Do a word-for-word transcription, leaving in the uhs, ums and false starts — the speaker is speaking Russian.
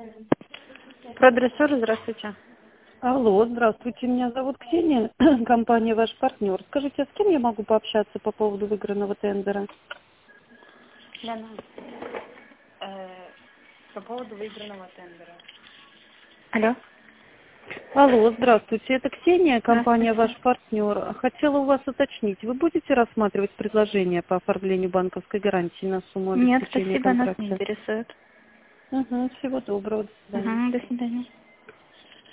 Продрессер, здравствуйте. Алло, здравствуйте, меня зовут Ксения, компания «Ваш партнер». Скажите, а с кем я могу пообщаться по поводу выигранного тендера? Лена, э, по поводу выигранного тендера. Алло. Алло, здравствуйте, это Ксения, компания Здравствуйте. «Ваш партнер». Хотела у вас уточнить, вы будете рассматривать предложение по оформлению банковской гарантии на сумму Нет, обеспечения спасибо, нас не контракта? интересует. Угу, всего доброго, до свидания. Угу, до свидания.